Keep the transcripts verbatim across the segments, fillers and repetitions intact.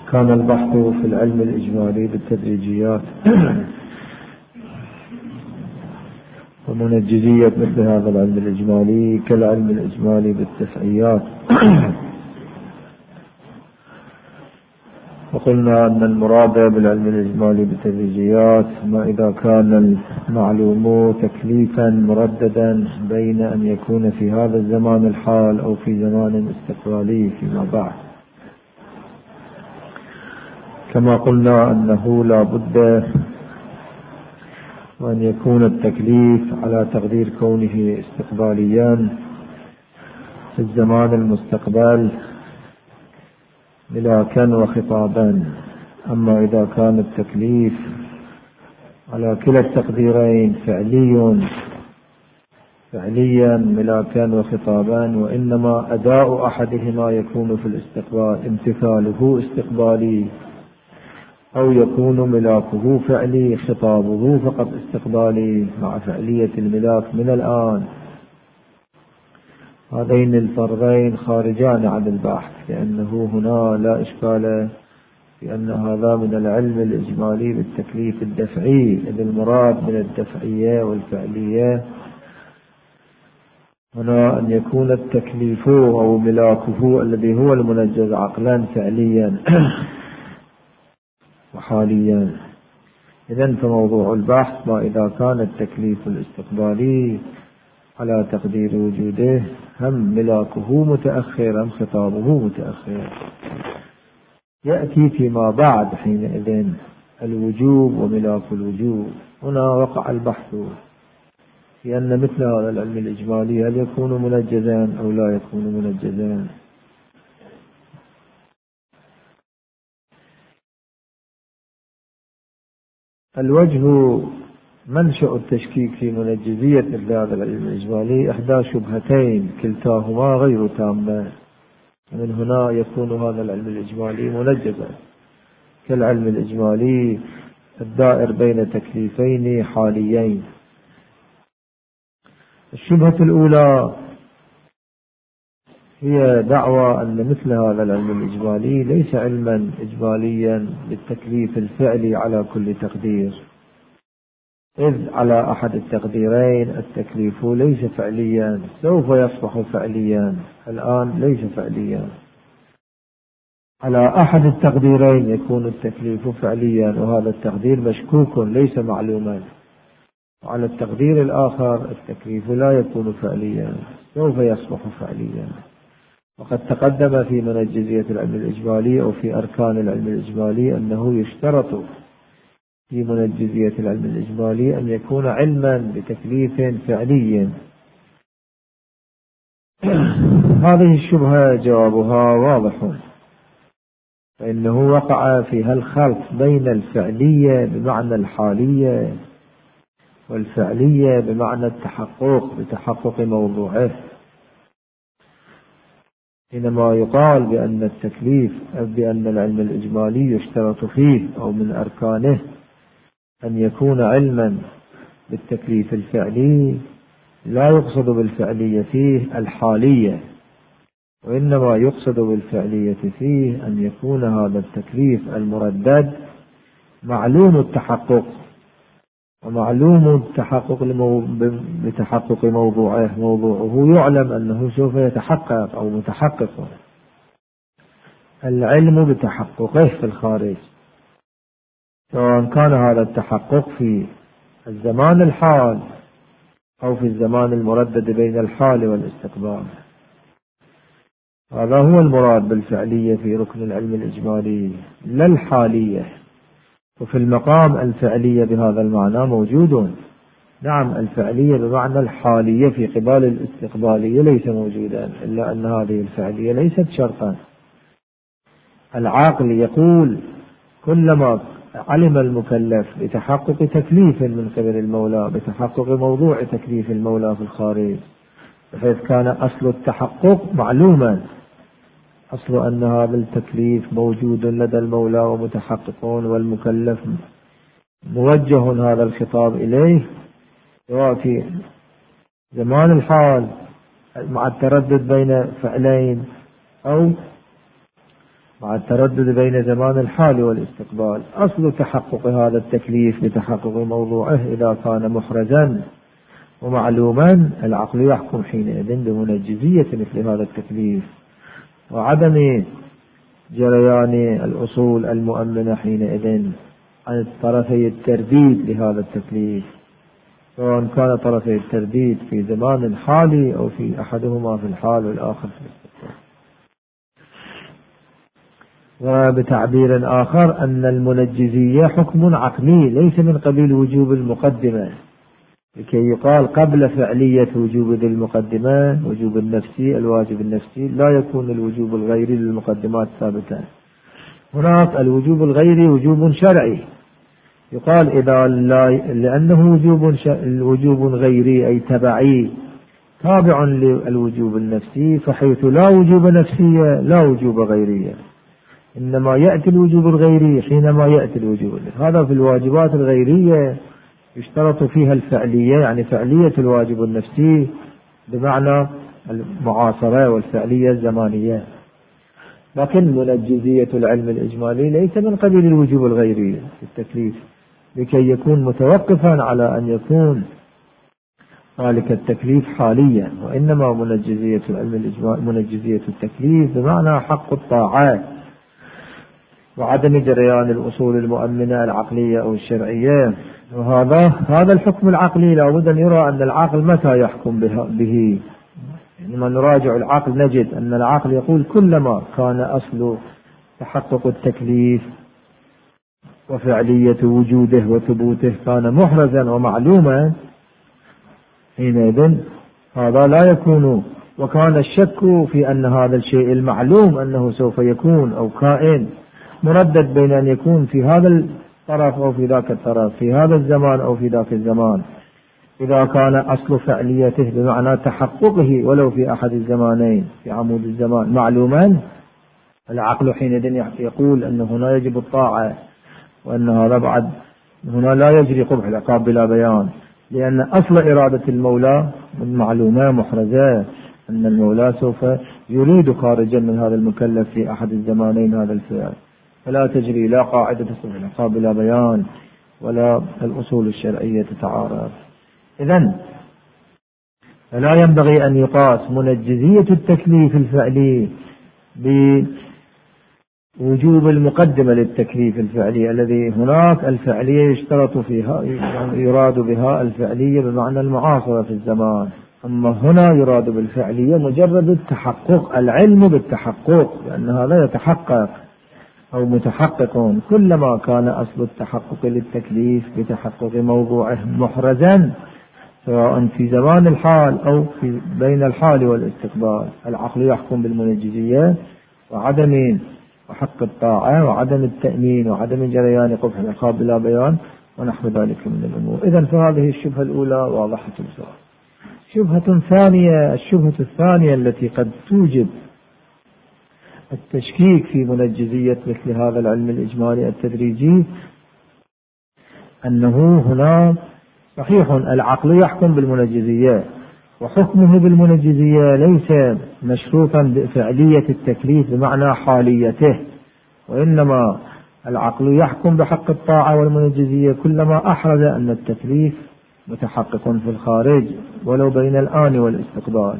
كان البحث في العلم الإجمالي بالتدريجيات ومنجزية مثل هذا العلم الإجمالي كالعلم الإجمالي بالتفعيات. وقلنا أن المراد بالعلم الإجمالي بالتدريجيات ما إذا كان المعلوم تكليفا مرددا بين أن يكون في هذا الزمان الحال أو في زمان استقبالي فيما بعد، كما قلنا أنه لا بد وأن يكون التكليف على تقدير كونه استقباليا في الزمان المستقبل ملاكا وخطابا. أما إذا كان التكليف على كلا التقديرين فعلي فعليا ملاكا وخطابا، وإنما أداء أحدهما يكون في الاستقبال امتثاله استقبالي، أو يكون ملاكه فعلي خطابه فقط استقبالي مع فعلية الملاك من الآن. هذين الفرضين خارجان عن البحث، لأنه هنا لا إشكال في أن هذا من العلم الإجمالي بالتكليف الدفعي، إذ المراد من الدفعية والفعلية هنا أن يكون التكليف أو ملاكه الذي هو المنجز عقلا فعليا وحاليا. إذن فموضوع البحث ما إذا كان التكليف الاستقبالي على تقدير وجوده هم ملاكه متأخر هم خطابه متأخر. يأتي فيما بعد حينئذ الوجوب وملاك الوجوب. هنا وقع البحث في أن مثل هذا العلم الإجمالي هل يكون منجزا أو لا يكون منجزا. الوجه منشأ التشكيك في منجزية مثل هذا العلم الإجمالي إحدى شبهتين كلتاهما غير تامة، من هنا يكون هذا العلم الإجمالي منجزا كالعلم الإجمالي الدائر بين تكليفين حاليين. الشبهة الأولى هي دعوى أن مثل هذا العلم الإجمالي ليس علما إجماليا بالتكليف الفعلي على كل تقدير، إذ على أحد التقديرين التكليف ليس فعليا، سوف يصبح فعليا، الآن ليس فعليا. على أحد التقديرين يكون التكليف فعليا وهذا التقدير مشكوك ليس معلوما، وعلى التقدير الآخر التكليف لا يكون فعليا، سوف يصبح فعليا. وقد تقدم في منجزية العلم الإجمالي أو في أركان العلم الإجمالي أنه يشترط في منجزية العلم الإجمالي أن يكون علما بتكليف فعلي. هذه الشبهة جوابها واضح، فإنه وقع فيها الخلط بين الفعلية بمعنى الحالية والفعلية بمعنى التحقق بتحقق موضوعه. حينما يقال بأن التكليف أو بأن العلم الإجمالي يشترط فيه أو من أركانه أن يكون علما بالتكليف الفعلي، لا يقصد بالفعلية فيه الحالية، وإنما يقصد بالفعلية فيه أن يكون هذا التكليف المردد معلوم التحقق، ومعلوم التحقق بتحقق موضوعه، موضوعه يعلم أنه سوف يتحقق أو متحقق، العلم بتحققه في الخارج، سواء كان هذا التحقق في الزمان الحال أو في الزمان المردد بين الحال والاستقبال. هذا هو المراد بالفعلية في ركن العلم الإجمالي، لا الحالية. وفي المقام الفعلية بهذا المعنى موجود، نعم الفعلية بمعنى الحالية في قبال الاستقبالية ليس موجودا، إلا أن هذه الفعلية ليست شرطا. العاقل يقول كلما علم المكلف بتحقق تكليف من قبل المولى بتحقق موضوع تكليف المولى في الخارج، بحيث كان أصل التحقق معلوما، أصل أن هذا التكليف موجود لدى المولى ومتحققون والمكلف موجه هذا الخطاب إليه، سواء في زمان الحال مع التردد بين فعلين أو مع التردد بين زمان الحال والاستقبال. أصل تحقق هذا التكليف بتحقق موضوعه إذا كان محرزا ومعلوما العقل يحكم حينئذ بمنجزية مثل هذا التكليف وعدم جريان الأصول المؤمنة حينئذ عن طرفي الترديد لهذا التكليف، سواء كان طرفي الترديد في زمان حالي أو في أحدهما في الحال والآخر في الاستقبال. وبتعبير آخر أن المنجزية حكم عقلي ليس من قبيل وجوب المقدمة، لكي يقال قبل فعلية وجوب ذي المقدمة وجوب النفسي الواجب النفسي لا يكون الوجوب الغيري للمقدمات ثابتا. هناك الوجوب الغيري وجوب شرعي، يقال إذا لا لأنه وجوب وجوب غيري أي تبعي تابع للوجوب النفسي، فحيث لا وجوب نفسية لا وجوب غيرية، إنما يأتي الوجوب الغيري حينما يأتي الوجوب. هذا في الواجبات الغيرية يشترط فيها الفعلية، يعني فعلية الواجب النفسي بمعنى المعاصرة والفعلية الزمانية. لكن منجزية العلم الإجمالي ليس من قبيل الوجوب الغيري في التكليف، لكي يكون متوقفا على أن يكون ذلك التكليف حاليا، وإنما منجزية العلم الإجمالي منجزية التكليف بمعنى حق الطاعات وعدم جريان الأصول المؤمنة العقلية أو الشرعية. وهذا هذا الحكم العقلي لابد أن يرى أن العقل متى يحكم به. لما نراجع العقل نجد أن العقل يقول كلما كان أصل تحقق التكليف وفعلية وجوده وثبوته كان محرزا ومعلوما حينئذ هذا لا يكون، وكان الشك في أن هذا الشيء المعلوم أنه سوف يكون أو كائن مردد بين أن يكون في هذا الطرف أو في ذاك الطرف، في هذا الزمان أو في ذاك الزمان. إذا كان أصل فعليته بمعنى تحققه ولو في أحد الزمانين في عمود الزمان معلوما، العقل حينئذ يقول أن هنا يجب الطاعة، وأن هذا بعد هنا لا يجري قبح العقاب بلا بيان، لأن أصل إرادة المولى من معلومة محرزة أن المولى سوف يريد خارجا من هذا المكلف في أحد الزمانين هذا الفعل، فلا تجري لا قاعدة قبح العقاب بلا بيان ولا الأصول الشرعية تتعارض. إذن فلا ينبغي أن يقاس منجزية التكليف الفعلي بوجوب المقدمة للتكليف الفعلي الذي هناك الفعلية يشترط فيها يراد بها الفعلية بمعنى المعاصرة في الزمان، أما هنا يراد بالفعلية مجرد التحقق، العلم بالتحقق، لأن هذا يتحقق أو متحقق كلما كان أصل التحقق للتكليف بتحقق موضوعه محرزا سواء في زمان الحال أو في بين الحال والاستقبال. العقل يحكم بالمنجزية وعدم وحق الطاعة وعدم التأمين وعدم جريان قبح العقاب بلا بيان ونحو ذلك من الأمور. إذن فهذه الشبهة الأولى واضحة الصورة. شبهة ثانية، الشبهة الثانية التي قد توجب التشكيك في منجزية مثل هذا العلم الإجمالي التدريجي، أنه هنا صحيح العقل يحكم بالمنجزية وحكمه بالمنجزية ليس مشروطا بفعلية التكليف بمعنى حاليته، وإنما العقل يحكم بحق الطاعة والمنجزية كلما أحرز أن التكليف متحقق في الخارج ولو بين الآن والاستقبال.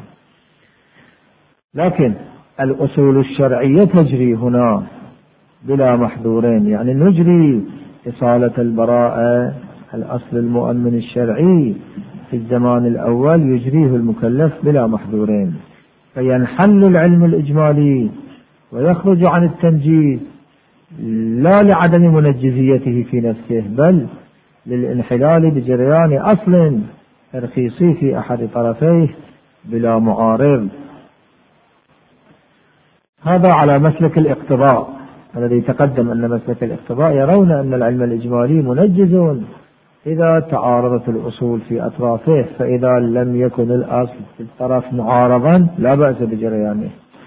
لكن الأصول الشرعية تجري هنا بلا محذورين، يعني نجري إصالة البراءة الأصل المؤمن الشرعي في الزمان الأول يجريه المكلف بلا محذورين، فينحل العلم الإجمالي ويخرج عن التنجيز لا لعدم منجزيته في نفسه بل للانحلال بجريان أصل ترخيصي في أحد طرفيه بلا معارض. هذا على مسلك الاقتضاء الذي تقدم أن مسلك الاقتضاء يرون أن العلم الإجمالي منجز إذا تعارضت الأصول في أطرافه، فإذا لم يكن الأصل في الطرف معارضا لا بأس بجريانه.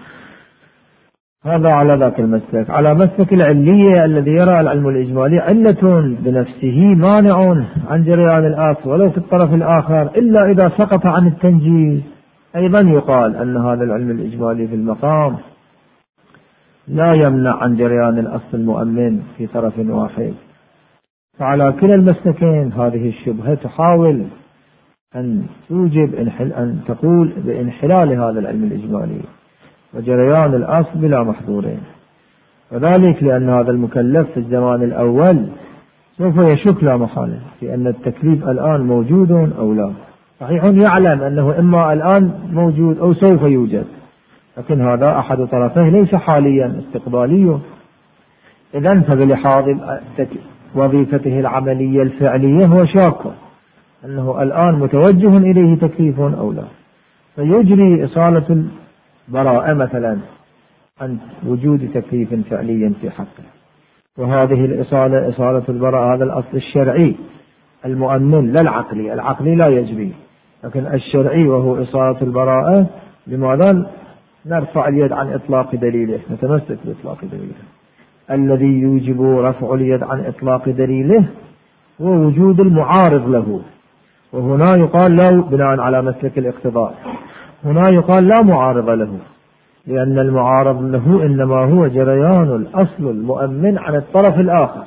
هذا على ذاك المسلك. على مسلك العلية الذي يرى العلم الإجمالي علة بنفسه مانع عن جريان الأصل ولو في الطرف الآخر إلا إذا سقط عن التنجيز، أيضا يقال أن هذا العلم الإجمالي في المقام لا يمنع عن جريان الأصل المؤمن في طرف واحد. فعلى كلا المسلكين هذه الشبهة تحاول أن توجب أن تقول بانحلال هذا العلم الإجمالي وجريان الأصل بلا محظورين، وذلك لأن هذا المكلف في الزمان الأول سوف يشك لا محالة في أن التكليف الآن موجود أو لا. صحيح يعلم أنه إما الآن موجود أو سوف يوجد، لكن هذا أحد طرفيه ليس حاليا استقبالي. إذن فبلحاظ وظيفته العملية الفعلية هو شاك أنه الآن متوجه إليه تكليف أو لا، فيجري إصالة البراءة مثلا عن وجود تكليف فعليا في حقه. وهذه الإصالة إصالة البراءة هذا الأصل الشرعي المؤمن لا العقلي، العقلي لا يجري، لكن الشرعي وهو إصالة البراءة. لماذا نرفع اليد عن إطلاق دليله؟ نتمسك بإطلاق دليله. الذي يوجب رفع اليد عن إطلاق دليله هو وجود المعارض له، وهنا يقال لا بناء على مسلك الاقتضاء، هنا يقال لا معارض له، لأن المعارض له إنما هو جريان الأصل المؤمن عن الطرف الآخر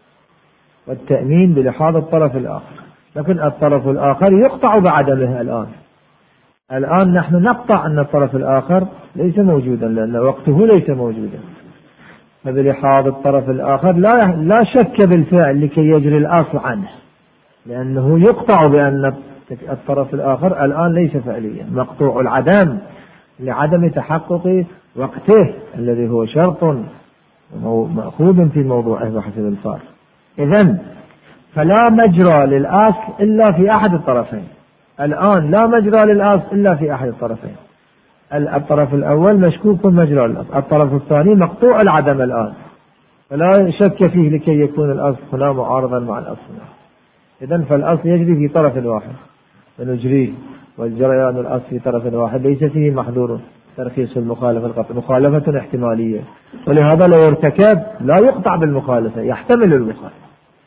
والتأمين بلحاظ الطرف الآخر. لكن الطرف الآخر يقطع بعدمه. الآن الآن نحن نقطع أن الطرف الآخر ليس موجودا لأن وقته ليس موجودا، فبلحاظ الطرف الآخر لا لا شك بالفعل لكي يجري الأصل عنه، لأنه يقطع بأن الطرف الآخر الآن ليس فعليا، مقطوع العدم لعدم تحقق وقته الذي هو شرط مأخوذ في موضوعه بحسب الفار. إذن فلا مجرى للأصل إلا في أحد الطرفين. الآن لا مجرى للأصل إلا في أحد الطرفين. الطرف الأول مشكوك مجرى الأصل، الطرف الثاني مقطوع العدم الآن، فلا شك فيه لكي يكون الأصل هنا معارضا مع الأصل. إذن فالأصل يجري في طرف واحد فنجريه، والجريان الأصل في طرف واحد ليس فيه محظور ترخيص المخالفة القطع، مخالفة احتمالية، ولهذا لو ارتكب لا يقطع بالمخالفة، يحتمل المخالفة.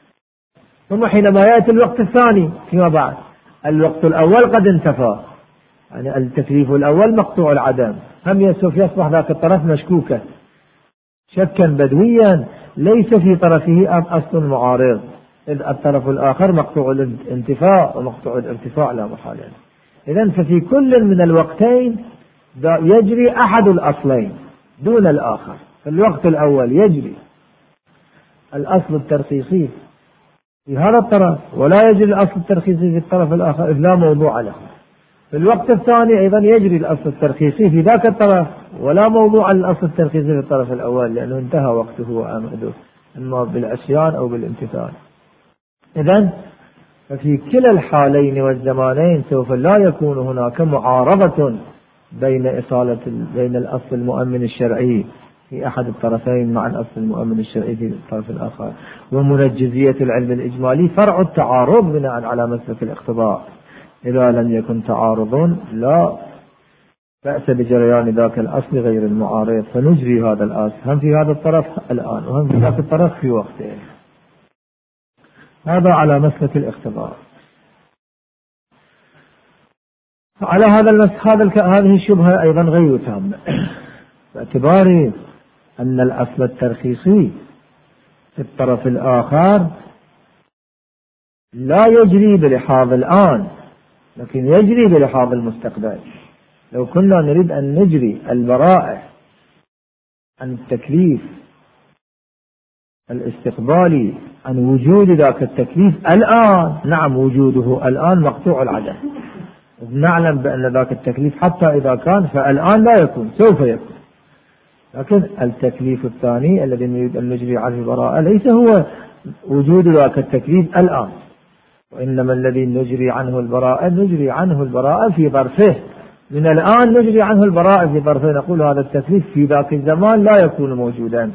ثم حينما يأتي الوقت الثاني فيما بعد، الوقت الأول قد انتفى، يعني التكليف الأول مقطوع العدم، هم يسوف يصبح ذاك الطرف مشكوكا شكا بدويا ليس في طرفه أصل معارض، إذ الطرف الآخر مقطوع الانتفاء ومقطوع الارتفاع لا محالة. إذن ففي كل من الوقتين يجري أحد الأصلين دون الآخر. في الوقت الأول يجري الأصل الترخيصي في هذا الطرف ولا يجري الأصل الترخيصي في الطرف الآخر إذ لا موضوع له. في الوقت الثاني أيضا يجري الأصل الترخيصي في ذاك الطرف ولا موضوع الأصل الترخيصي في الطرف الأول، لأنه انتهى وقته وأمده إما بالعصيان أو بالامتثال. إذن ففي كلا الحالين والزمانين سوف لا يكون هناك معارضة بين إصالة بين الأصل المؤمن الشرعي في أحد الطرفين مع الأصل المؤمن الشرعي في الطرف الآخر. ومنجزية العلم الإجمالي فرع التعارض بناء على مسلك الاقتضاء. إذا لم يكن تعارض لا بأس بجريان ذاك الأصل غير المعارض، فنجري هذا الأصل هم في هذا الطرف الآن وهم في ذاك الطرف في وقته. هذا على مسلك الاقتضاء. على هذا المس هذا هذه الشبهة أيضا غير تامة، باعتبار أن الأصل الترخيصي في الطرف الآخر لا يجري بلحاظ الآن لكن يجري بلحاظ المستقبل. لو كنا نريد أن نجري البراءة عن التكليف الاستقبالي عن وجود ذاك التكليف الآن، نعم وجوده الآن مقطوع العدم، نعلم بأن ذاك التكليف حتى إذا كان فالآن لا يكون سوف يكون، لكن التكليف الثاني الذي نريد أن نجري عنه البراءة ليس هو وجود ذاك التكليف الآن، وإنما الذي نجري عنه البراءة نجري عنه البراءة في ظرفه. من الآن نجري عنه البراءة في ظرفه، نقول هذا التكليف في ذاك الزمان لا يكون موجودا،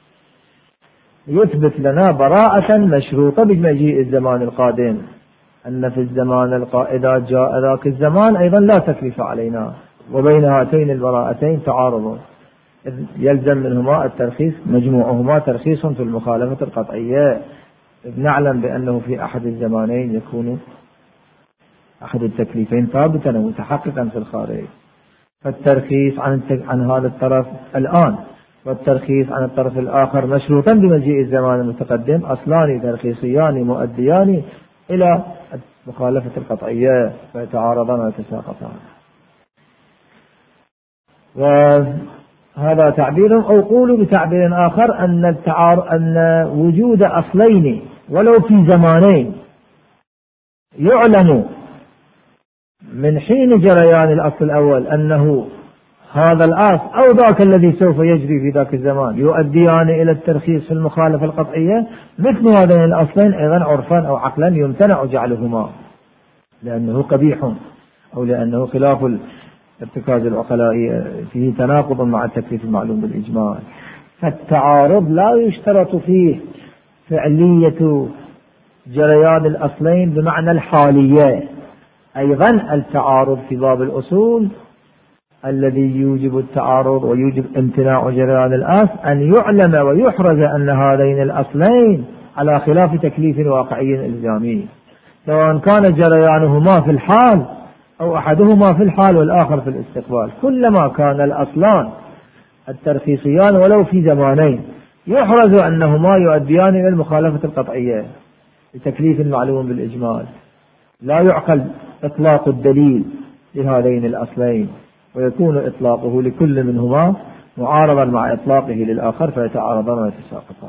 يثبت لنا براءة مشروطة بمجيء الزمان القادم، أن في الزمان القادم إذا جاء ذاك الزمان أيضا لا تكليف علينا، وبين هاتين البراءتين تعارض يلزم منهما الترخيص، مجموعهما ترخيص في المخالفة القطعية، نعلم بأنه في أحد الزمانين يكون أحد التكليفين ثابتا ومتحققا في الخارج، فالترخيص عن عن هذا الطرف الآن والترخيص عن الطرف الآخر مشروطا بمجيء الزمان المتقدم، أصلان ترخيصيان مؤديان إلى مخالفة القطعية فيتعارضان ويتساقطان. وهذا تعبير، أو قولوا بتعبير آخر أن التعار أن وجود أصلين ولو في زمانين يعلم من حين جريان الأصل الأول أنه هذا الأصل أو ذاك الذي سوف يجري في ذاك الزمان يؤديان إلى الترخيص في المخالفة القطعية، مثل هذين الأصلين أيضا عرفا أو عقلا يمتنع جعلهما لأنه قبيح أو لأنه خلاف ارتكاز العقلاء، فيه تناقض مع التكليف المعلوم بالإجمال. فالتعارض لا يشترط فيه فعلية جريان الأصلين بمعنى الحالية. أيضا التعارض في باب الأصول الذي يوجب التعارض ويوجب امتناع جريان الأصل أن يعلم ويحرز أن هذين الأصلين على خلاف تكليف واقعي إلزامي، سواء كان جريانهما في الحال أو أحدهما في الحال والآخر في الاستقبال. كلما كان الأصلان الترخيصيان ولو في زمانين يحرز أنهما يؤديان إلى المخالفة القطعية لتكليف معلوم بالإجمال، لا يعقل إطلاق الدليل لهذين الأصلين ويكون إطلاقه لكل منهما معارضا مع إطلاقه للآخر فيتعارضان ويتساقطان.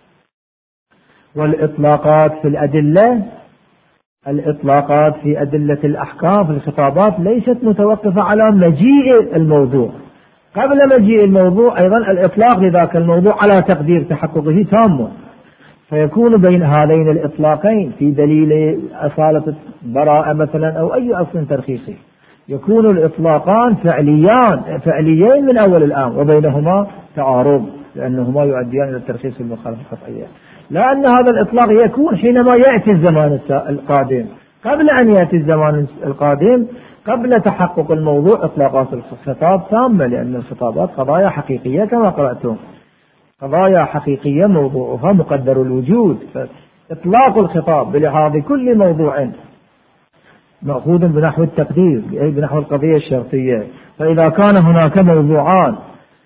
والإطلاقات في الأدلة، الإطلاقات في أدلة الأحكام في الخطابات ليست متوقفة على مجيء الموضوع. قبل مجيء الموضوع أيضا الإطلاق لذاك الموضوع على تقدير تحققه تام، فيكون بين هذين الإطلاقين في دليل أصالة براءة مثلا أو أي أصل ترخيصي يكون الإطلاقان فعليان فعليين من أول الآن وبينهما تعارض لأنهما يؤديان إلى الترخيص المخالفة القطعية. لأن هذا الإطلاق يكون حينما يأتي الزمان القادم. قبل أن يأتي الزمان القادم قبل تحقق الموضوع إطلاقات الخطاب تامة، لأن الخطابات قضايا حقيقية كما قرأتم، قضايا حقيقية موضوعها مقدر الوجود، فإطلاق الخطاب بلحاظ كل موضوع مأخوذ بنحو التقدير أي بنحو القضية الشرطية. فإذا كان هناك موضوعان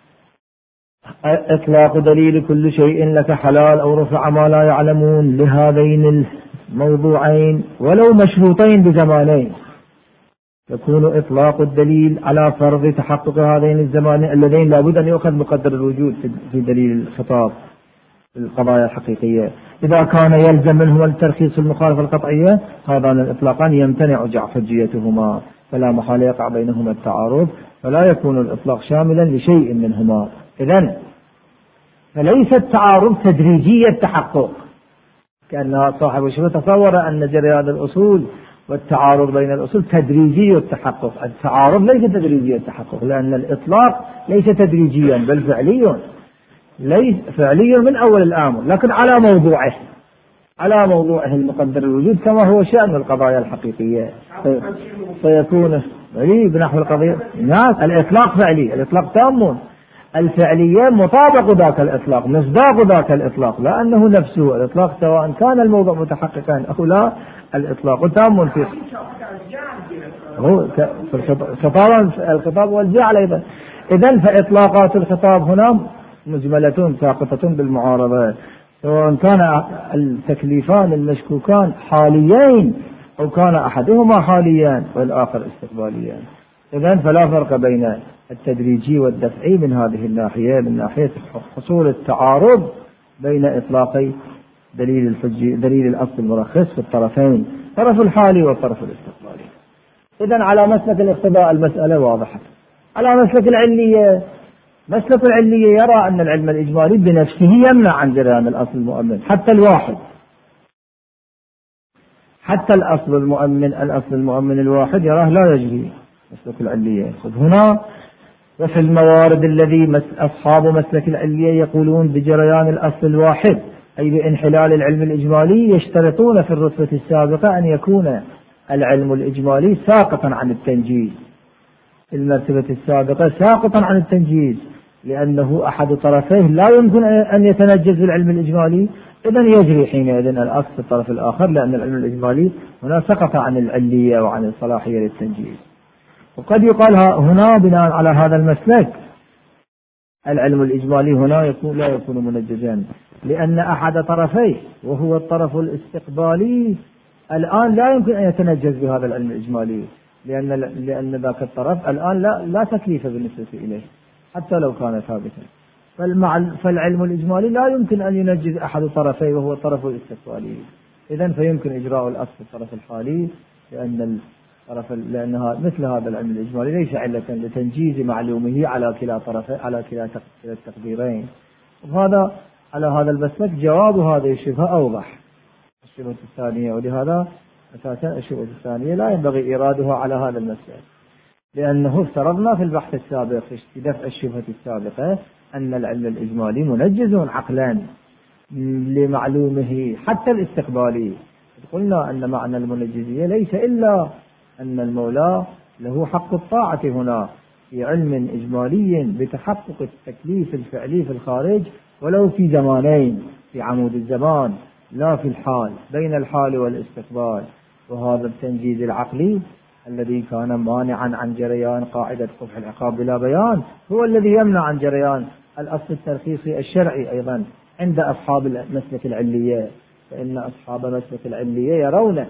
إطلاق دليل كل شيء لك حلال أو رفع ما لا يعلمون لهذين الموضوعين ولو مشروطين بزمانين، يكون إطلاق الدليل على فرض تحقق هذين الزمانين اللذين لابد أن يؤخذ مقدر الوجود في دليل الخطاب القضايا الحقيقية. إذا كان يلزم منه الترخيص المخالفة القطعية هذان الإطلاقان يمتنع جعفجيتهما، فلا محال يقع بينهما التعارض، فلا يكون الإطلاق شاملا لشيء منهما. إذن فليس التعارض تدريجي التحقق، كأن صاحب الشبه تصور أن جريان الأصول والتعارض بين الأصول تدريجي التحقق. التعارض ليس تدريجي التحقق، لأن الإطلاق ليس تدريجيا بل فعلي، ليس فعلي من أول الأمر، لكن على موضوعه على موضوعه المقدر الوجود كما هو شأن القضايا الحقيقية، فيكون فعلي بنحو القضية. نعم الإطلاق فعلي، الإطلاق تام، الفعلية مطابق ذاك الإطلاق مصداق ذاك الإطلاق، لأنه نفسه الإطلاق سواء كان الموضوع متحققا أو لا الإطلاق تام فيه. هو الخطاب الخطاب والجعل أيضا. إذن فإطلاقات الخطاب هنا مجملة ساقطة بالمعارضة، سواء كان التكليفان المشكوكان حاليين أو كان أحدهما حاليا والآخر استقباليا. إذن فلا فرق بين التدريجي والدفعي من هذه الناحية، من ناحية حصول التعارض بين إطلاقي دليل الحجي دليل الأصل المرخص في الطرفين، الطرف الحالي والطرف الاستقبالي. إذن على مسلك الاقتضاء المسألة واضحة. على مسلك العلية، مسلك العلية يرى أن العلم الإجمالي بنفسه يمنع عن جريان الأصل المؤمن، حتى الواحد، حتى الأصل المؤمن الأصل المؤمن الواحد يراه لا يجري مسلك العلية. هنا وفي الموارد الذي أصحاب مسلك العلية يقولون بجريان الأصل الواحد أي بانحلال العلم الإجمالي، يشترطون في الرتبة السابقة أن يكون العلم الإجمالي ساقطا عن التنجيز، المرتبة السابقة ساقطا عن التنجيز، لأنه أحد طرفيه لا يمكن أن يتنجز العلم الإجمالي، إذن يجري حينئذ الأصل في الطرف الآخر، لأن العلم الإجمالي هنا سقط عن العلية وعن الصلاحية للتنجيز. وقد يقال هنا بناء على هذا المسلك العلم الإجمالي هنا يكون لا يكون منجزا، لأن أحد طرفيه وهو الطرف الاستقبالي الآن لا يمكن أن يتنجز بهذا العلم الإجمالي، لأن لأن ذاك الطرف الآن لا لا تكليف بالنسبة إليه حتى لو كان ثابتا. فالعلم الإجمالي لا يمكن أن ينجز أحد طرفيه وهو الطرف الاستقبالي. إذن فيمكن إجراء الأصل في الطرف الحالي، لأن الطرف لأنها مثل هذا العلم الإجمالي ليس علة لتنجيز معلومه على كلا طرفين على كلا التقديرين. وهذا على هذا المسلك جواب هذه الشبهة أوضح. الشبهة الثانية، ولهذا أساسا الشبهة الثانية لا ينبغي إيرادها على هذا المسلك، لأنه افترضنا في البحث السابق في دفع الشبهة السابقة أن العلم الإجمالي منجز عقلا لمعلومه حتى الاستقبالي. قلنا أن معنى المنجزية ليس إلا أن المولى له حق الطاعة هنا في علم إجمالي بتحقق التكليف الفعلي في الخارج، ولو في زمانين، في عمود الزمان لا في الحال، بين الحال والاستقبال. وهذا التنجيز العقلي الذي كان مانعا عن جريان قاعدة قبح العقاب بلا بيان هو الذي يمنع عن جريان الأصل الترخيصي الشرعي أيضا عند أصحاب مسلك العلية. فإن أصحاب مسلك العلية يرون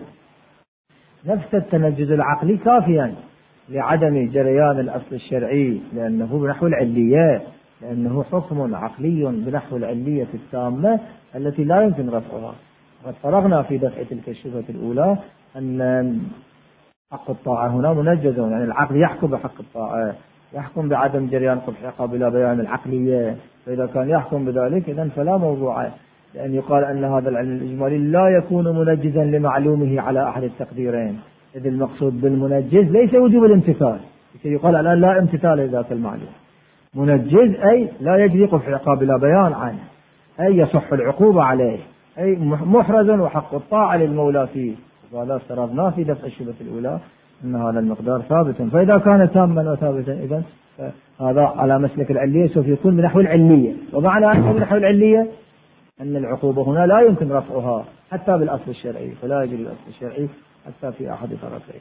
نفس التنجز العقلي كافيا لعدم جريان الأصل الشرعي، لأنه بنحو العلية، لأنه حكم عقلي بنحو العلية التامة التي لا يمكن رفعها. وقد فرغنا في دفع تلك الشبهة الأولى أن حق الطاعة هنا منجز، يعني العقل يحكم بحق الطاعة، يحكم بعدم جريان قبح العقاب بلا بيان العقلية. فإذا كان يحكم بذلك إذن فلا موضوع لأن يقال أن هذا العلم الإجمالي لا يكون منجزا لمعلومه على أحد التقديرين، إذ المقصود بالمنجز ليس وجوب الامتثال. يقال الآن لا امتثال لذاك المعلوم. منجز أي لا يجري قبح العقاب بلا بيان عنه، أي يصح العقوبة عليه، أي محرز وحق الطاعة للمولى فيه. وهذا افترضنا في دفع الشبهة الأولى أن هذا المقدار ثابت. فإذا كان تاما وثابتا إذن هذا على مسلك العلية سوف يكون بنحو العلية. ومعنى أنه بنحو العلية أن العقوبة هنا لا يمكن رفعها حتى بالأصل الشرعي، فلا يجري الأصل الشرعي حتى في أحد طرفيه.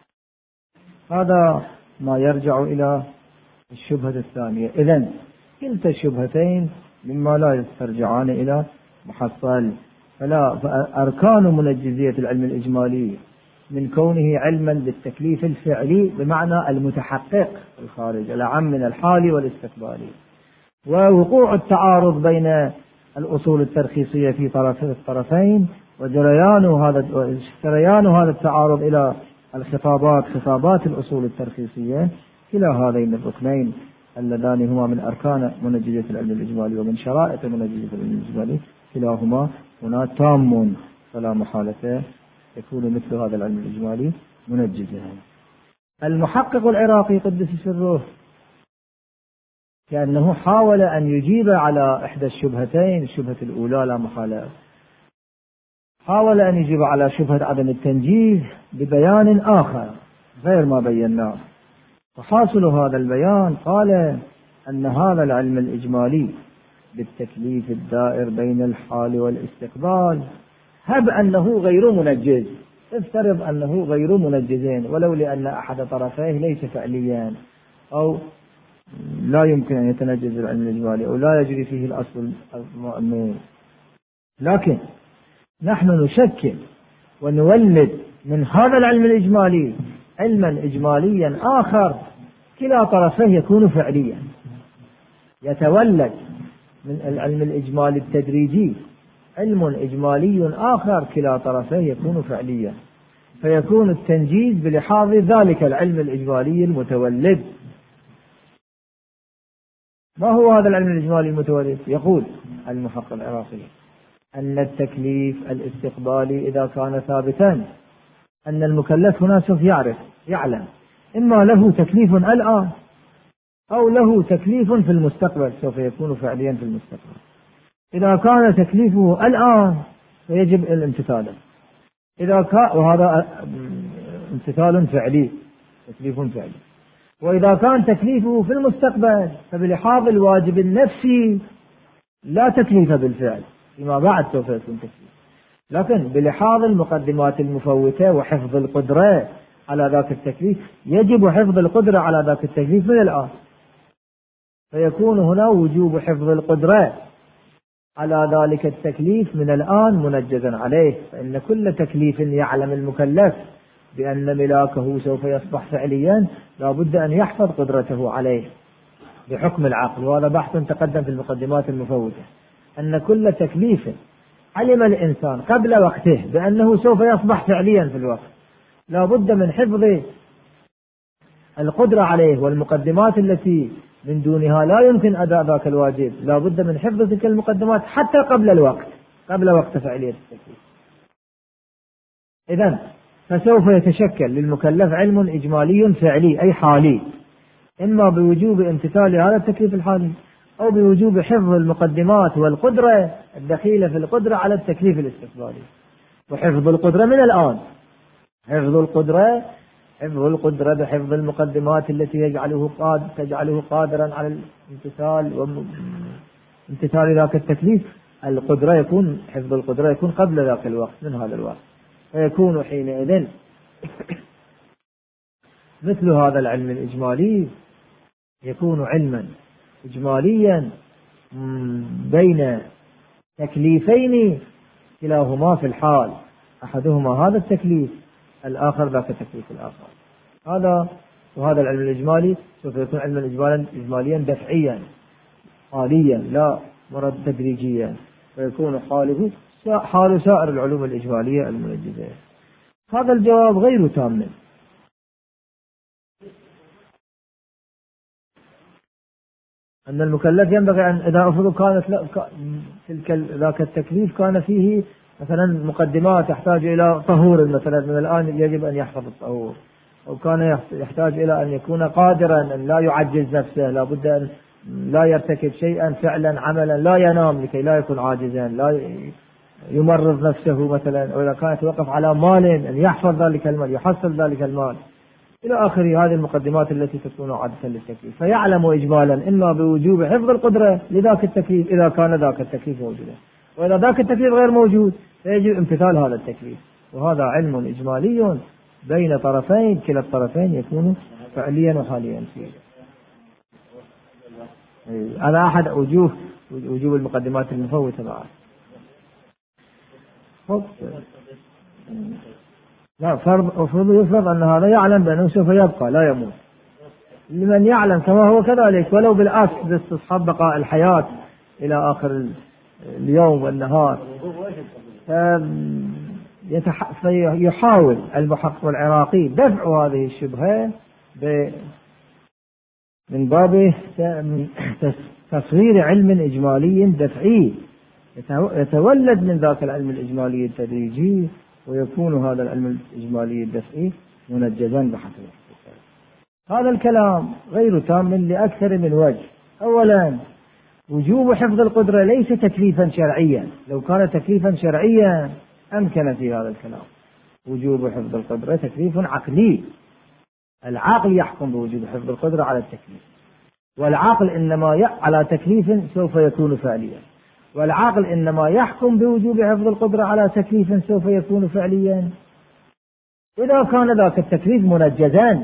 هذا ما يرجع إلى الشبهة الثانية. إذن كلتا الشبهتين مما لا يسترجعان إلى محصل. فلا فأركان منجزية العلم الإجمالي من كونه علما بالتكليف الفعلي بمعنى المتحقق في الخارج الأعم من الحالي والاستقبالي، ووقوع التعارض بين الأصول الترخيصية في طرف الطرفين، وجريان هذا جريان هذا التعارض إلى الخطابات خطابات الأصول الترخيصية. كلا هذين الركنين اللذان هما من أركان منجزية العلم الإجمالي ومن شرائط منجزية العلم الإجمالي كلاهما هنا تام، فلا محالة يكون مثل هذا العلم الإجمالي منجزا. المحقق العراقي قدس سره كأنه حاول أن يجيب على إحدى الشبهتين، الشبهة الأولى لا محالة، حاول أن يجيب على شبهة عدم التنجيز ببيان آخر غير ما بيناه. فحاصل هذا البيان قال أن هذا العلم الإجمالي بالتكليف الدائر بين الحال والاستقبال هب أنه غير منجز، افترض أنه غير منجزين ولو لأن أحد طرفيه ليس فعليا أو لا يمكن أن يتنجز العلم الإجمالي أو لا يجري فيه الأصل المؤمن، لكن نحن نشكل ونولد من هذا العلم الإجمالي علما إجماليا آخر كلا طرفيه يكون فعليا. يتولد من العلم الإجمالي التدريجي علم إجمالي آخر كلا طرفيه يكون فعليا، فيكون التنجيز بلحاظ ذلك العلم الإجمالي المتولد. ما هو هذا العلم الإجمالي المتولد؟ يقول المحقق العراقي أن التكليف الاستقبالي إذا كان ثابتا أن المكلف هنا سوف يعرف يعلم إما له تكليف الآن أو له تكليف في المستقبل سوف يكون فعليا في المستقبل. إذا كان تكليفه الآن فيجب الامتثال، إذا كان وهذا امتثال فعلي تكليف فعلي، وإذا كان تكليفه في المستقبل فبلحاظ الواجب النفسي لا تكليف بالفعل فيما بعد سوف يكون تكليف، لكن بلحاظ المقدمات المفوتة وحفظ القدرة على ذاك التكليف يجب حفظ القدرة على ذاك التكليف من الآن. فيكون هنا وجوب حفظ القدرة على ذلك التكليف من الآن منجزا عليه، فإن كل تكليف يعلم المكلف بأن ملاكه سوف يصبح فعليا لا بد أن يحفظ قدرته عليه بحكم العقل. وهذا بحث تقدم في المقدمات المفوتة، أن كل تكليف علم الإنسان قبل وقته بأنه سوف يصبح فعليا في الوقت لا بد من حفظ القدرة عليه، والمقدمات التي من دونها لا يمكن أداء ذاك الواجب لا بد من حفظ تلك المقدمات حتى قبل الوقت، قبل وقت فعلية التكليف. إذن فسوف يتشكل للمكلف علم إجمالي فعلي أي حالي، إما بوجوب امتثال هذا التكليف الحالي أو بوجوب حفظ المقدمات والقدرة الدخيلة في القدرة على التكليف الاستقبالي. وحفظ القدرة من الآن، حفظ القدرة حفظ القدرة بحفظ المقدمات التي يجعله قاد تجعله قادرا على الامتثال وامتثال ذاك التكليف. القدرة يكون حفظ القدرة يكون قبل ذاك الوقت من هذا الوقت، فيكون حينئذ مثل هذا العلم الإجمالي يكون علما إجماليا بين تكليفين كلاهما في الحال، أحدهما هذا التكليف الآخر ذاك التكليف الآخر. هذا وهذا العلم الإجمالي سوف يكون علما إجمالا إجماليا دفعيا حاليا لا مرد تدريجيا، فيكون حاله حال سائر العلوم الإجمالية المنجزة. هذا الجواب غير تام، أن المكلف ينبغي أن إذا أفرض كانت تلك ذاك التكليف كان فيه مثلا مقدمات يحتاج إلى طهور مثلا من الآن يجب أن يحفظ الطهور، أو كان يحتاج إلى أن يكون قادرا أن لا يعجز نفسه، لا بد أن لا يرتكب شيئا فعلا عملا، لا ينام لكي لا يكون عاجزا، لا يمرض نفسه مثلا، أو إذا كان يتوقف على مال أن يحفظ ذلك المال يحصل ذلك المال إلى آخر هذه المقدمات التي تكون عادة للتكليف. فيعلم إجمالا إما بوجوب حفظ القدرة لذاك التكليف إذا كان ذاك التكليف موجودا، وإذا ذاك التكليف غير موجود فيجب امتثال هذا التكليف. وهذا علم إجمالي بين طرفين كلا الطرفين يكون فعليا وحاليا فيه. هذا أحد وجوه وجوب المقدمات المفوتة بعد. لا فرض أفرض يفرض أن هذا يعلم بأنه سوف يبقى لا يموت، لمن يعلم كما هو كذلك ولو بالعكس باستصحاب بقاء الحياة إلى آخر اليوم والنهار. فيحاول المحقق العراقي دفع هذه الشبهة من باب تصوير علم إجمالي دفعي يتولد من ذاك العلم الإجمالي التدريجي، ويكون هذا العلم الإجمالي الدفعي منجزا بحسب. هذا الكلام غير تام لأكثر من وجه. أولا وجوب حفظ القدرة ليس تكليفا شرعيا، لو كان تكليفا شرعيا أمكن في هذا الكلام. وجوب حفظ القدرة تكليف عقلي، العقل يحكم بوجوب حفظ القدرة على التكليف، والعقل إنما ي... على تكليف سوف يكون فعليا، والعقل إنما يحكم بوجوب حفظ القدرة على تكليف سوف يكون فعليا إذا كان ذاك التكليف منجزا،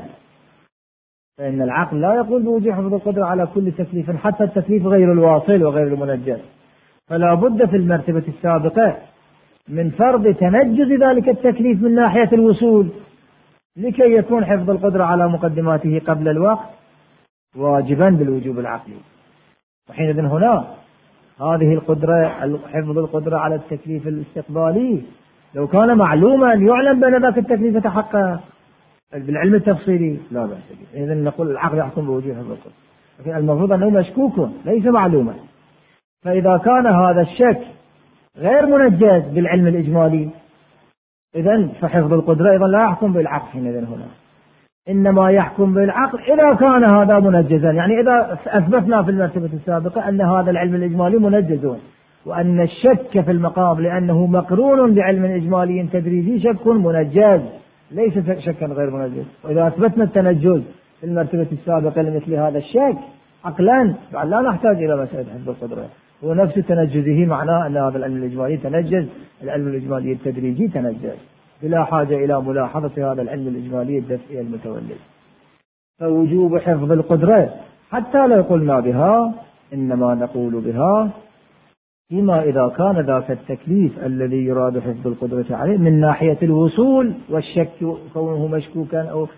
فإن العقل لا يقول بوجوب حفظ القدرة على كل تكليف حتى التكليف غير الواصل وغير المنجز. فلا بد في المرتبة السابقة من فرض تنجز ذلك التكليف من ناحية الوصول لكي يكون حفظ القدرة على مقدماته قبل الوقت واجبا بالوجوب العقلي. وحينئذ هنا هذه القدرة حفظ القدرة على التكليف الاستقبالي لو كان معلوما يعلم بأن ذاك التكليف يتحقق بالعلم التفصيلي لا بأس به، إذن نقول العقل يحكم بوجوب حفظ القدرة، لكن المفروض أنه مشكوك ليس معلوما. فإذا كان هذا الشك غير منجز بالعلم الإجمالي إذن فحفظ القدرة أيضا لا يحكم بالعقل حينئذ هنا، إنما يحكم بالعقل إذا كان هذا منجزا. يعني إذا أثبتنا في المرتبة السابقة أن هذا العلم الإجمالي منجز، وأن الشك في المقام لأنه مقرون بعلم إجمالي تدريجي شك منجز ليس شكا غير منجز. وإذا أثبتنا التنجز في المرتبة السابقة لمثل هذا الشك عقلا لا نحتاج إلى مسألة حفظ القدرة، هو نفس تنجزه معناه أن هذا العلم الإجمالي تنجز، العلم الإجمالي التدريجي تنجز بلا حاجة إلى ملاحظة هذا العلم الإجمالي الدفعي المتولد. فوجوب حفظ القدرة حتى لو قلنا بها إنما نقول بها فيما إذا كان ذاك التكليف الذي يراد حفظ القدرة عليه من ناحية الوصول والشك كونه مشكوكا أو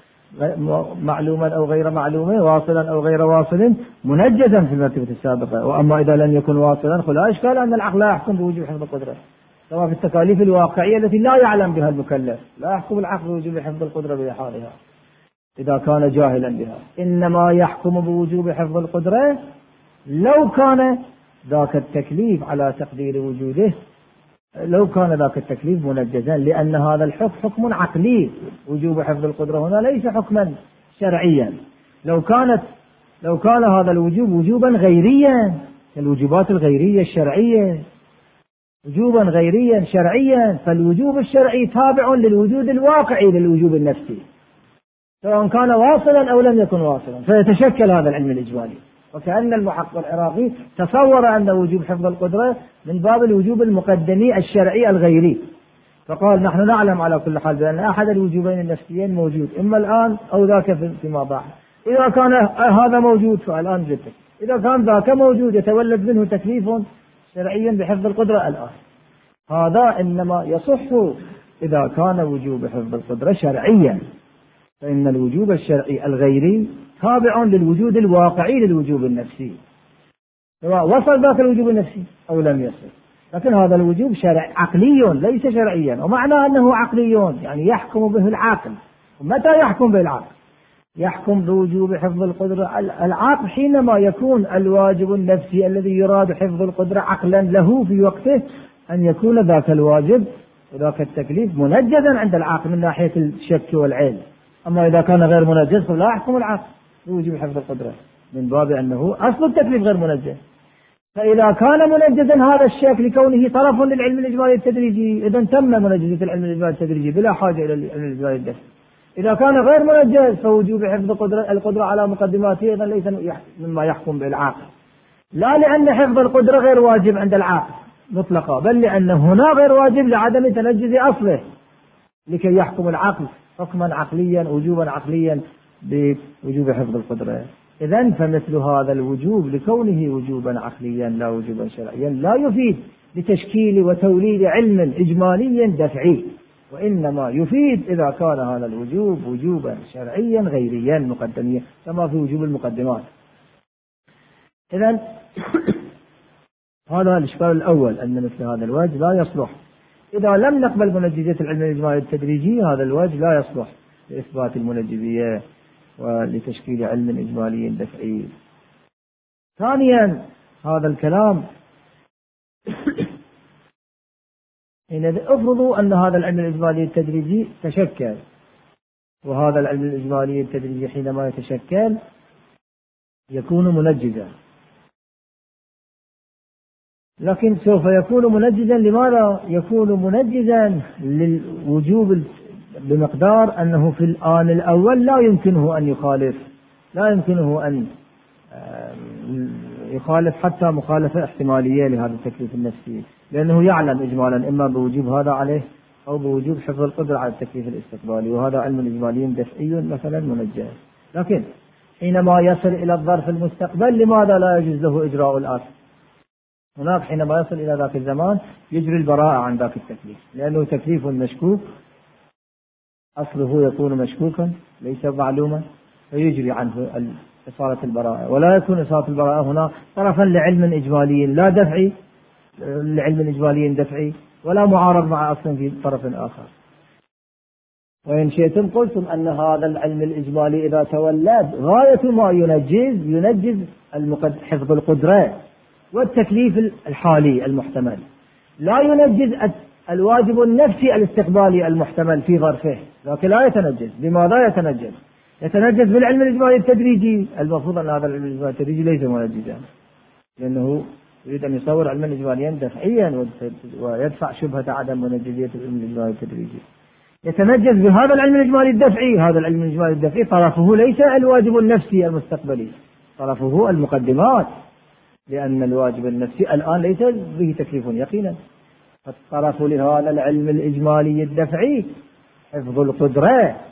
معلوما أو غير معلوم، واصلا أو غير واصل، منجزا في المرتبة السابقة. وأما إذا لم يكن واصلا فلا إشكال أن العقل لا يحكم بوجوب حفظ القدرة، سواء في التكاليف الواقعية التي لا يعلم بها المكلف، لا يحكم العقل بوجوب حفظ القدرة بحالها إذا كان جاهلا بها، إنما يحكم بوجوب حفظ القدرة لو كان ذاك التكليف على تقدير وجوده، لو كان ذاك التكليف منجزا، لأن هذا الحكم حكم عقلي. وجوب حفظ القدرة هنا ليس حكما شرعيا. لو كانت لو كان هذا الوجوب وجوبا غيريا كالوجوبات الغيرية الشرعية، وجوبا غيريا شرعيا، فالوجوب الشرعي تابع للوجود الواقعي للوجوب النفسي، سواء كان واصلا أو لم يكن واصلا، فيتشكل هذا العلم الإجمالي. وكأن المحقق العراقي تصور أن وجوب حفظ القدرة من باب الوجوب المقدمي الشرعي الغيري، فقال نحن نعلم على كل حال بأن أحد الوجوبين النفسيين موجود، إما الآن أو ذاك فيما بعد. إذا كان هذا موجود فالآن جدك، إذا كان ذاك موجود يتولد منه تكليف شرعي بحفظ القدرة الآن. هذا إنما يصح إذا كان وجوب حفظ القدرة شرعيا، فإن الوجوب الشرعي الغيري تابع للوجود الواقعي للوجوب النفسي، سواء وصل ذاك الوجوب النفسي أو لم يصل. لكن هذا الوجوب شرع عقلي ليس شرعيا، ومعنى أنه عقلي يعني يحكم به العاقل. ومتى يحكم به العاقل؟ يحكم بوجوب حفظ القدرة العاقل حينما يكون الواجب النفسي الذي يراد حفظ القدرة عقلا له في وقته أن يكون ذاك الواجب وذاك التكليف منجزا عند العاقل من ناحية الشك والعلم. أما إذا كان غير منجز فلا يحكم العقل بوجوب حفظ القدرة من باب أنه أصل التكليف غير منجز. فإذا كان منجزا هذا الشك لكونه طرف للعلم الإجمالي التدريجي، إذا تم منجزة العلم الإجمالي التدريجي بلا حاجة إلى العلم الإجمالي الدفعي. إذا كان غير منجز فوجوب حفظ القدرة, القدرة على مقدماته إذا ليس مما يحكم بالعاقل، لا لأن حفظ القدرة غير واجب عند العاقل مطلقا، بل لأن هنا غير واجب لعدم تنجز أصله لكي يحكم العقل حكما عقليا وجوبا عقليا بوجوب حفظ القدرة. إذن فمثل هذا الوجوب لكونه وجوبا عقليا لا وجوبا شرعيا لا يفيد لتشكيل وتوليد علم إجمالي دفعي، وإنما يفيد إذا كان هذا الوجوب وجوبا شرعيا غيريا مقدميا كما في وجوب المقدمات. إذن هذا الإشكال الأول، أن مثل هذا الوجه لا يصلح إذا لم نقبل منجزية العلم الإجمالي التدريجي. هذا الوجه لا يصلح لإثبات المنجزية ولتشكيل علم إجمالي دفعي. ثانيا هذا الكلام إن افرضوا أن هذا العلم الإجمالي التدريجي تشكل، وهذا العلم الإجمالي التدريجي حينما يتشكل يكون منجزا، لكن سوف يكون منجزا. لماذا يكون منجزا؟ للوجوب بمقدار أنه في الآن الأول لا يمكنه أن يخالف، لا يمكنه أن يخالف حتى مخالفة احتمالية لهذا التكليف النفسي، لأنه يعلم إجمالا إما بوجوب هذا عليه أو بوجوب حفظ القدرة على التكليف الاستقبالي، وهذا علم إجمالي دفعي مثلا منجز. لكن حينما يصل إلى الظرف المستقبل لماذا لا يجوز له إجراء الآن؟ هناك حينما يصل إلى ذاك الزمان يجري البراءة عن ذاك التكليف، لأنه تكليف مشكوك أصله يكون مشكوكا ليس معلوما، فيجري عنه إصالة البراءة، ولا يكون إصالة البراءة هنا طرفا لعلم إجمالي لا دفعي لعلم إجمالي دفعي ولا معارض مع أصل في طرف آخر. وإن شئتم قلتم أن هذا العلم الإجمالي إذا تولد غاية ما ينجز ينجز حفظ القدرة والتكليف الحالي المحتمل، لا ينجز الواجب النفسي الاستقبالي المحتمل في ظرفه، لكن لا يتنجز. لماذا يتنجز؟ يتنجز بالعلم الإجمالي التدريجي. المفروض أن هذا العلم الإجمالي التدريجي ليس منجزا، لأنه يريد أن يصور علما إجماليا دفعيا ويدفع شبهة عدم منجزية العلم الإجمالي التدريجي. يتنجز بهذا العلم الإجمالي الدفعي. هذا العلم الإجمالي الدفعي طرفه ليس الواجب النفسي المستقبلي، طرفه المقدمات، لأن الواجب النفسي الآن ليس به تكليف يقينا. فالطرف لهذا العلم الإجمالي الدفعي حفظ القدرة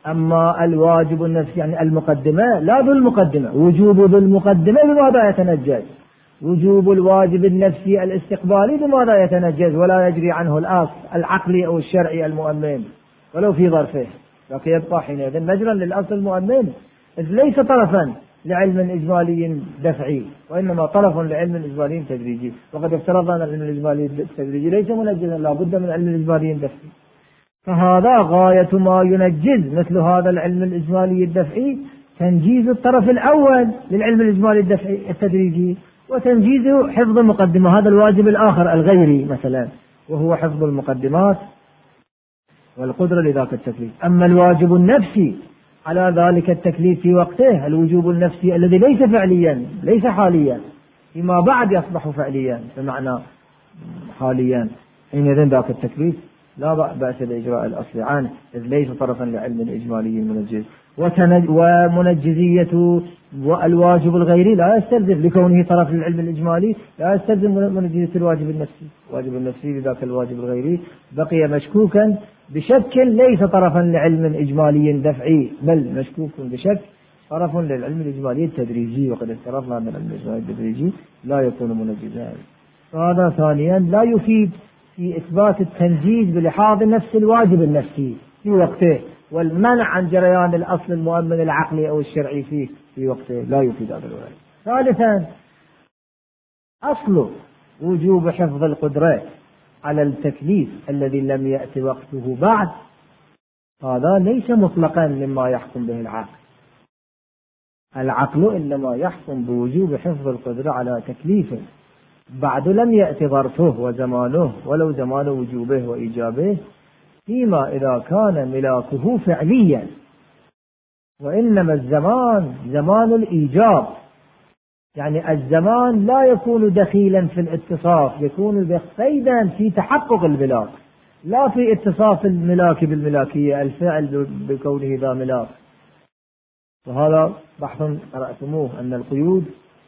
أما الواجب النفسي يعني المقدمة لا بالمقدمة، وجوب بالمقدمة بماذا يتنجز؟ وجوب الواجب النفسي الاستقبالي بماذا يتنجز ولا يجري عنه الأصل العقلي أو الشرعي المؤمن ولو في ظرفه، لكن يبقى حينئذ مجرا للأصل المؤمن، إذ ليس طرفا لعلم إجمالي دفعي وإنما طرف لعلم إجمالي تدريجي، وقد افترضنا أن العلم الإجمالي التدريجي ليس منجزا، لا بد من علم إجمالي دفعي، فهذا غاية ما ينجز مثل هذا العلم الإجمالي الدفعي تنجيز الطرف الأول للعلم الإجمالي الدفعي التدريجي، وتنجيز حفظ المقدمة، هذا الواجب الآخر الغيري مثلا وهو حفظ المقدمات والقدرة لذاك التكليف. أما الواجب النفسي على ذلك التكليف في وقته، الوجوب النفسي الذي ليس فعليا ليس حاليا، فيما بعد يصبح فعليا بمعنى حاليا، حينئذ ذاك التكليف لا بأس بإجراء الأصل عنه إذ ليس طرفا لعلم إجمالي منجز. ومنجزية الواجب الغيري لا يستلزم لكونه طرف للعلم الإجمالي لا يستلزم منجزية الواجب النفسي، الواجب النفسي بذاك الواجب الغيري بقي مشكوكا بشك ليس طرفا لعلم إجمالي دفعي، بل مشكوك بشك طرف للعلم الإجمالي التدريجي، وقد افترضنا أن العلم الإجمالي التدريجي لا يكون منجزا. فهذا ثانيا لا يفيد في إثبات التنجيز بلحاظ نفس الواجب النفسي في وقته والمنع عن جريان الأصل المؤمن العقلي أو الشرعي فيه في وقته، لا يفيد هذا الوجه. ثالثا أصل وجوب حفظ القدرة على التكليف الذي لم يأتي وقته بعد، هذا ليس مطلقا مما يحكم به العقل، العقل إنما يحكم بوجوب حفظ القدرة على تكليفه بعد لم يأتي ظرفه وزمانه ولو زمان وجوبه وإيجابه، فيما إذا كان ملاكه فعليا، وإنما الزمان زمان الإيجاب، يعني الزمان لا يكون دخيلا في الاتصاف، يكون قيدا في تحقق الملاك، لا في اتصاف الملاك بالملاكية الفعل بكونه ذا ملاك. وهذا بحث قرأتموه أن القيود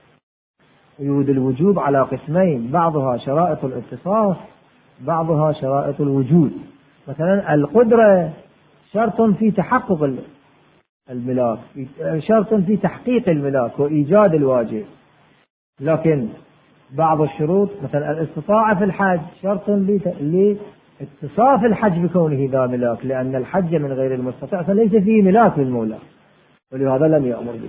قيود الوجوب على قسمين، بعضها شرائط الاتصاف بعضها شرائط الوجود. مثلا القدرة شرط في تحقق الملاك، شرط في تحقيق الملاك وإيجاد الواجب، لكن بعض الشروط مثلا الاستطاعة في الحج شرط لاتصاف الحج بكونه ذا ملاك، لأن الحج من غير المستطاع فليس فيه ملاك للمولى ولهذا لم يأمر به،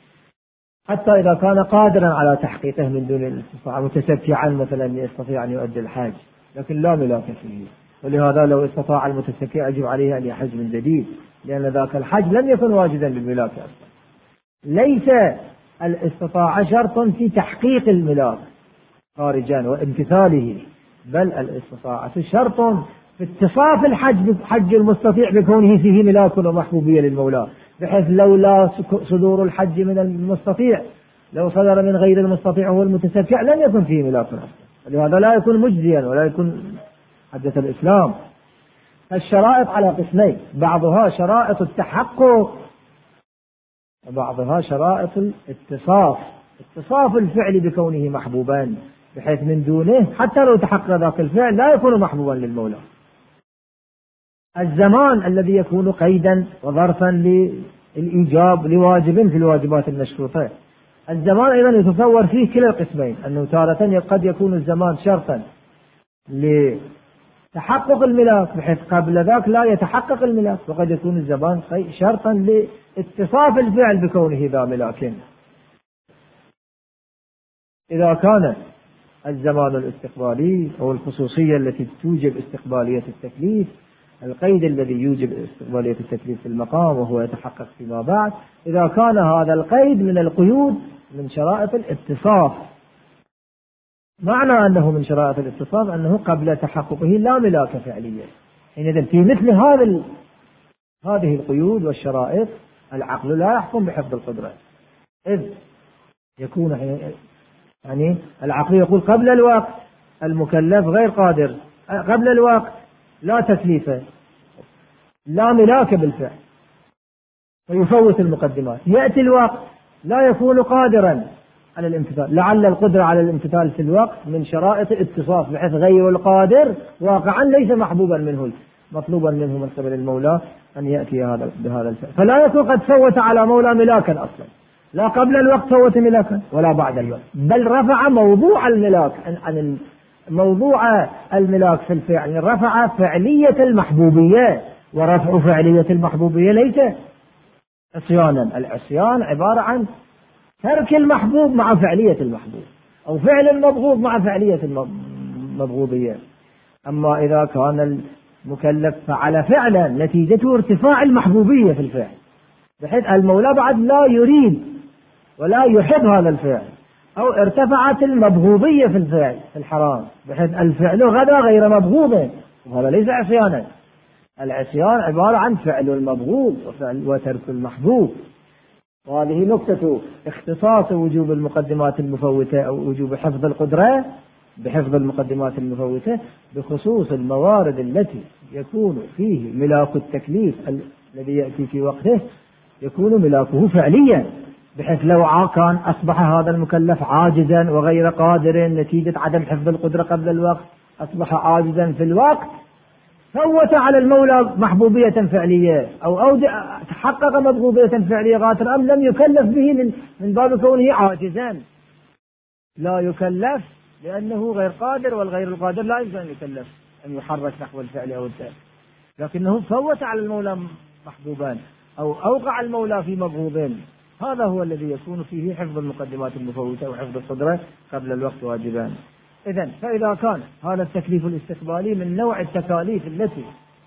حتى إذا كان قادرا على تحقيقه من دون الاستطاعة متسكعا مثلا يستطيع أن يؤدي الحج لكن لا ملاك فيه، ولهذا لو استطاع المتسكع يجب عليه أن يحج من جديد، لأن ذاك الحج لم يكن واجدا للملاك أصلا. ليس الاستطاعة شرط في تحقيق الملاك خارجا وامتثاله، بل الاستطاعة شرط في اتصاف الحج بحج المستطيع بكونه فيه ملاك ومحبوبية للمولى، بحيث لولا صدور الحج من المستطيع لو صدر من غير المستطيع هو المتسكع لم يكن فيه ملاك أصلا، لهذا لا يكون مجزيا ولا يكون حدث الإسلام. الشرائط على قسمين، بعضها شرائط التحقق وبعضها شرائط الاتصاف، اتصاف الفعل بكونه محبوبا بحيث من دونه حتى لو تحقق ذاك الفعل لا يكون محبوبا للمولى. الزمان الذي يكون قيدا وظرفا للإيجاب لواجب في الواجبات المشروطة، الزمان أيضا يتصور فيه كلا القسمين، أنه تارة قد يكون الزمان شرطا لتحقق الملاك بحيث قبل ذاك لا يتحقق الملاك، وقد يكون الزمان شرطا لاتصاف الفعل بكونه ذا ملاك. إذا كان الزمان الاستقبالي أو الخصوصية التي توجب استقبالية التكليف، القيد الذي يوجب استقبالية التكليف في المقام وهو يتحقق فيما بعد، إذا كان هذا القيد من القيود من شرائط الاتصاف، معنى أنه من شرائط الاتصاف أنه قبل تحققه لا ملاك فعليا، حينئذ في مثل هذا هذه القيود والشرائط العقل لا يحكم بحفظ القدرة، إذ يكون يعني العقل يقول قبل الوقت المكلف غير قادر، قبل الوقت لا تكليفه لا ملاك بالفعل ويفوت المقدمات، يأتي الوقت لا يكون قادرا على الامتثال، لعل القدرة على الامتثال في الوقت من شرائط الاتصاف بحيث غير القادر واقعا ليس محبوبا منه، مطلوبا منه من قبل المولى أن يأتي هذا بهذا الفعل، فلا يكون قد فوت على مولى ملاكا أصلا، لا قبل الوقت فوت ملاكا ولا بعد الوقت، بل رفع موضوع الملاك عن موضوع الملاك في الفعل، رفع فعلية المحبوبية، ورفع فعلية المحبوبية ليس عصيانا. العصيان عبارة عن ترك المحبوب مع فعلية المحبوب، أو فعل المبغوض مع فعلية المبغوضية. أما إذا كان المكلف فعل فعلا نتيجته ارتفاع المحبوبية في الفعل، بحيث المولى بعد لا يريد ولا يحب هذا الفعل، أو ارتفعت المبغوضية في الفعل في الحرام بحيث الفعل غدا غير مبغوض، وهذا ليس عصيانا. العصيان عبارة عن فعل المبغوض وفعل وترك المحبوب. وهذه نقطة اختصاص وجوب المقدمات المفوتة أو وجوب حفظ القدرة بحفظ المقدمات المفوتة بخصوص الموارد التي يكون فيه ملاك التكليف الذي يأتي في وقته يكون ملاكه فعليا، بحيث لو كان أصبح هذا المكلف عاجزا وغير قادر نتيجة عدم حفظ القدرة قبل الوقت، أصبح عاجزا في الوقت، فوت على المولى محبوبية فعلية أو أو تحقق مبغوضية فعلية غاتر، أم لم يكلف به من, من باب كونه عاجزا. لا يكلف لأنه غير قادر، والغير القادر لا يمكن أن يكلف أن يحرك نحو الفعل أو الفعل، لكنه فوت على المولى محبوبان أو أوقع المولى في مبغوضين. هذا هو الذي يكون فيه حفظ المقدمات المفوتة وحفظ القدرة قبل الوقت واجبان. إذن فإذا كان هذا التكليف الاستقبالي من نوع التكاليف التي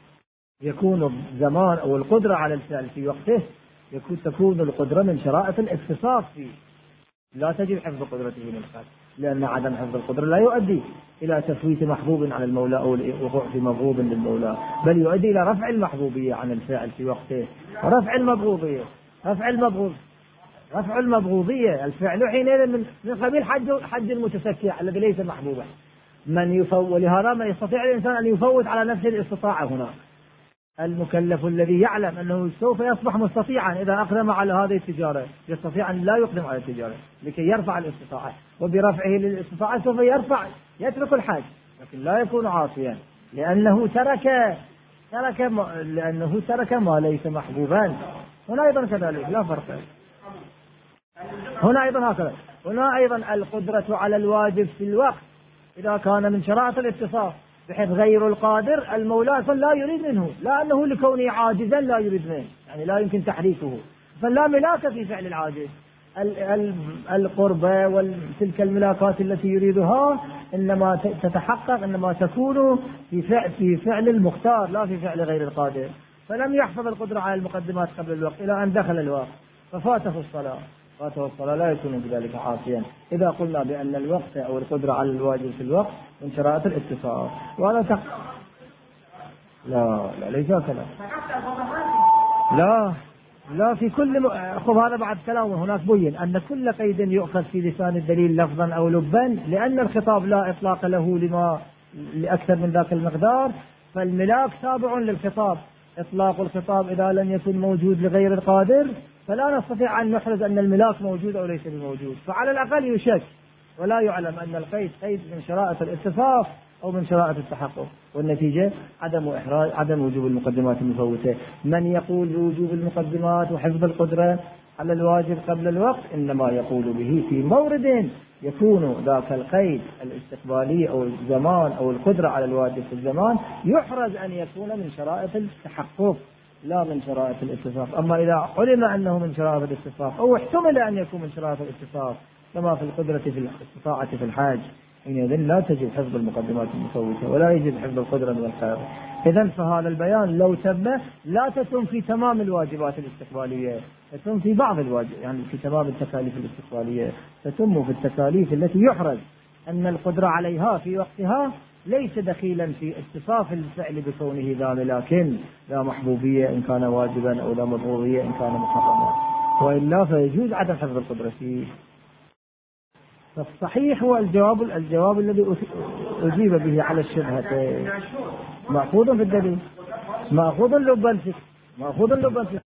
يكون الزمان أو القدرة على الفعل في وقته، يكون تكون القدرة من شرائط الاختصاص فيه، لا تجب حفظ قدرته من الخلق، لأن عدم حفظ القدرة لا يؤدي إلى تفويت محبوب على المولى أو الوقوع في مبغوض للمولى، بل يؤدي إلى رفع المحبوبية عن الفعل في وقته، ورفع المبغوضية رفع المبغوض رفع المبغوضية الفعل حينئذ من من قبيل حد حد المتسكع الذي ليس محبوبا. من يفوت، ولهذا ما يستطيع الإنسان أن يفوت على نفسه الاستطاعة هنا. المكلف الذي يعلم أنه سوف يصبح مستطيعا إذا أقدم على هذه التجارة يستطيع أن لا يقدم على التجارة لكي يرفع الاستطاعة، وبرفعه للاستطاعة سوف يرفع يترك الحاج، لكن لا يكون عاصيا لأنه ترك ترك ما لأنه ترك ما ليس محبوبا. هنا أيضا كذلك لا فرق، هنا أيضا هكذا. هنا أيضا القدرة على الواجب في الوقت إذا كان من شرائط الاتصاف، بحيث غير القادر المولى لا يريد منه، لا أنه لكونه عاجزا لا يريد منه، يعني لا يمكن تحريكه، فلا ملاك في فعل العاجز. القربة وتلك الملاكات التي يريدها إنما تتحقق إنما تكون في فعل في فعل المختار لا في فعل غير القادر. فلم يحفظ القدرة على المقدمات قبل الوقت إلى أن دخل الوقت ففاته الصلاة فاته الصلاة لا يكون بذلك عاصيا، إذا قلنا بأن الوقت أو القدرة على الواجب في الوقت من شرائط الاتصال. ولا تق... لا لا ليس كذا، لا لا في كل م... خذ هذا بعد كلام هناك بين أن كل قيد يؤخذ في لسان الدليل لفظا أو لبا، لأن الخطاب لا إطلاق له لما لأكثر من ذاك المقدار، فالملاك تابع للخطاب. إطلاق الخطاب إذا لم يكن موجود لغير القادر فلا نستطيع أن نحرز أن الملاك موجود أو ليس بموجود، فعلى الأقل يشك ولا يعلم أن القيد قيد من شرائط الاتصاف أو من شرائط التحقق، والنتيجة عدم إحراز عدم وجوب المقدمات المفوتة. من يقول بوجوب المقدمات وحفظ القدرة على الواجب قبل الوقت إنما يقول به في مورد يكون ذاك القيد الاستقبالي أو الزمان أو القدرة على الواجب في الزمان يحرز أن يكون من شرائط التحقق لا من شرائط الاتصاف. أما إذا علم أنه من شرائط الاتصاف أو احتمل أن يكون من شرائط الاتصاف كما في القدرة في الاستطاعة في الحاج، حينئذ لا تجب حفظ المقدمات المفوتة ولا يجب حفظ القدرة من الخير. إذن فهذا البيان لو تم لا تتم في تمام الواجبات الاستقبالية، تتم في بعض الواجب، يعني في تمام التكاليف الاستقبالية، تتم في التكاليف التي يحرز أن القدرة عليها في وقتها ليس دخيلا في اتصاف الفعل بكونه ذا ملاك لا محبوبية إن كان واجبا أو لا مبغوضية إن كان محرما، وإلا فيجوز عدم حفظ القدرة فيه. فالصحيح هو الجواب الجواب الذي أجيب به على الشبهة مأخوذ في الدليل، مأخوذ لبا مأخوذ لبا